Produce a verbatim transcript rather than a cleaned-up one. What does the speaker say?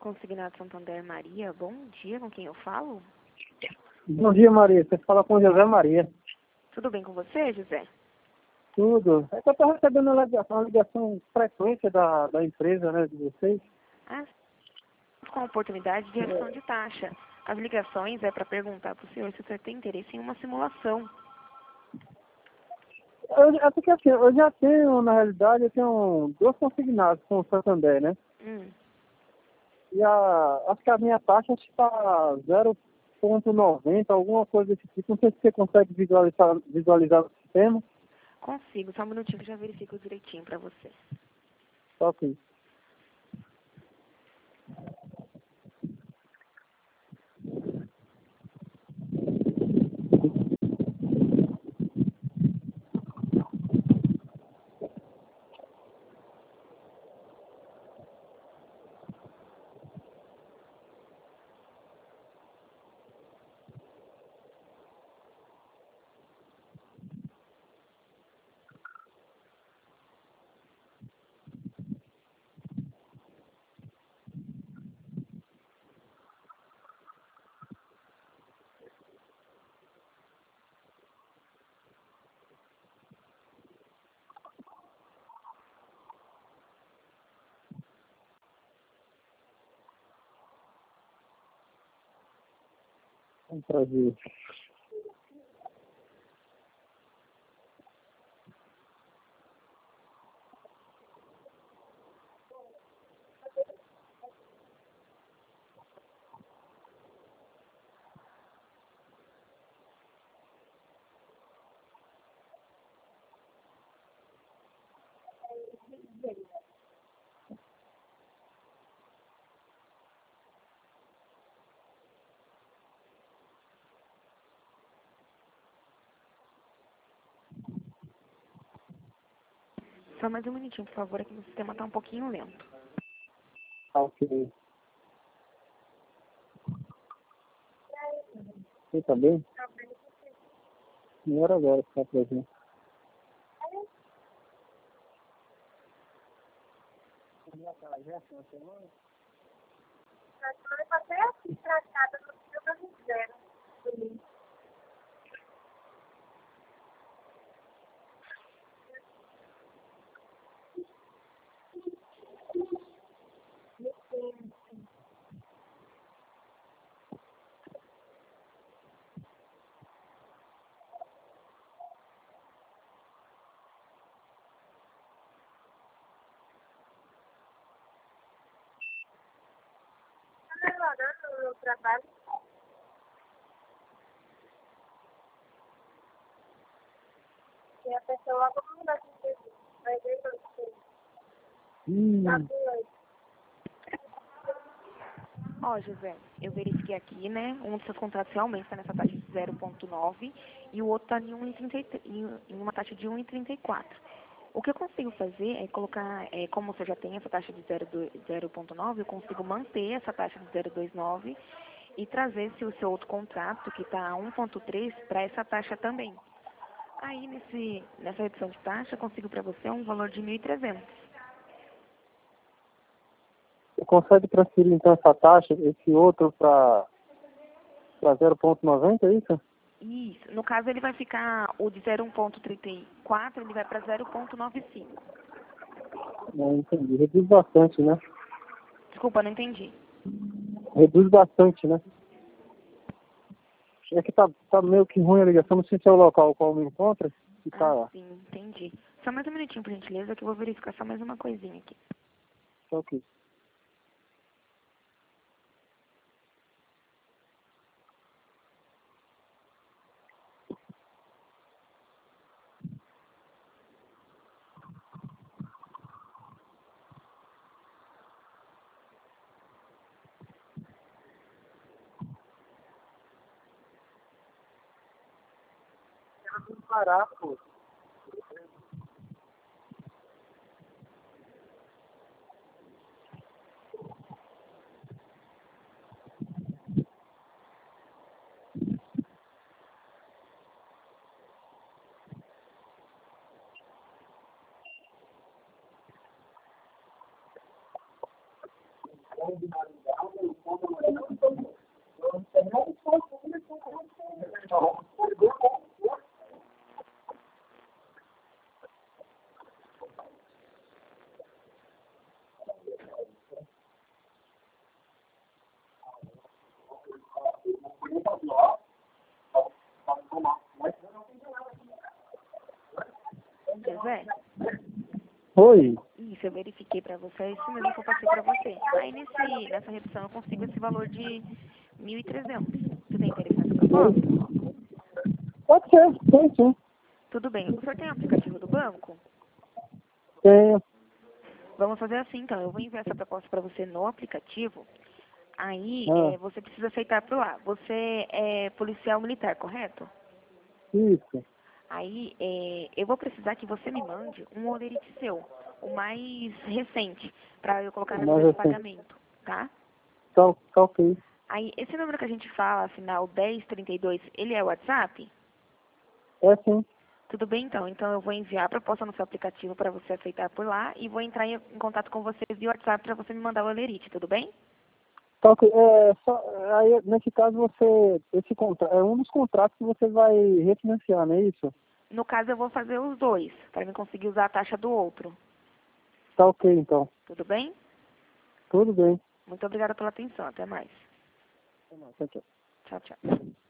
Consignado Santander Maria, bom dia, com quem eu falo? Bom dia, Maria. Você fala com o José Maria. Tudo bem com você, José? Tudo. É que eu estou recebendo uma ligação, uma ligação frequência da, da empresa, né, de vocês. Ah, com a oportunidade de redução de taxa. As ligações é para perguntar para o senhor se você tem interesse em uma simulação. Eu, é porque assim, eu já tenho, na realidade, eu tenho dois consignados com o Santander, né? Hum. E a, acho que a minha taxa está zero vírgula noventa, alguma coisa desse tipo. Não sei se você consegue visualizar, visualizar o sistema. Consigo, só um minutinho que eu já verifico direitinho para você. Só que vamos trazer. Só mais um minutinho, por favor, aqui no sistema está um pouquinho lento. Ah, ok. Você tá bem? Melhor agora ficar presente. No trabalho. E a pessoa como vai ser vai ver para você. Hum. Ó, José, eu verifiquei aqui, né? Um dos seus contratos realmente está nessa taxa de zero vírgula nove e o outro está em, um vírgula trinta e três, em em uma taxa de um vírgula trinta e quatro. O que eu consigo fazer é colocar, é, como você já tem essa taxa de zero vírgula nove, eu consigo manter essa taxa de zero vírgula vinte e nove e trazer se o seu outro contrato, que está a um vírgula três, para essa taxa também. Aí, nesse, nessa redução de taxa, eu consigo para você um valor de mil e trezentos. Você consegue transferir então essa taxa, esse outro para zero vírgula noventa, é isso? Isso. No caso, ele vai ficar, o de zero vírgula trinta e quatro, ele vai para zero vírgula noventa e cinco. Não entendi. Reduz bastante, né? Desculpa, não entendi. Reduz bastante, né? É que tá, tá meio que ruim a ligação, não sei se é o local qual me encontra. E tá Ah, lá. sim, entendi. Só mais um minutinho, por gentileza, que eu vou verificar só mais uma coisinha aqui. Só que parar, pô. José? Oi. Isso, eu verifiquei para você, é isso mesmo que eu passei para você. Aí nesse, nessa redução eu consigo esse valor de mil e trezentos. Você tem interesse nessa proposta? Pode ser, sim, sim. Tudo bem. O senhor tem o aplicativo do banco? Tenho. Vamos fazer assim, então. Eu vou enviar essa proposta para você no aplicativo. Aí Ah, é, você precisa aceitar por lá. Você é policial militar, correto? isso. Aí é, eu vou precisar que você me mande um holerite seu, o mais recente, para eu colocar na Mas folha de assim, pagamento, tá? tá, tá ok. Aí, esse número que a gente fala, final dez trinta e dois, ele é o WhatsApp? É sim. Tudo bem, então. Então, eu vou enviar a proposta no seu aplicativo para você aceitar por lá e vou entrar em, em contato com você via WhatsApp para você me mandar o holerite, tudo bem? Tá ok. É, só, aí, nesse caso, você, esse contra, é um dos contratos que você vai refinanciar, não é isso? No caso, eu vou fazer os dois, para me conseguir usar a taxa do outro, Tá ok, então. tudo bem? Tudo bem. Muito obrigada pela atenção. Até mais. Tchau, tchau. Tchau, tchau.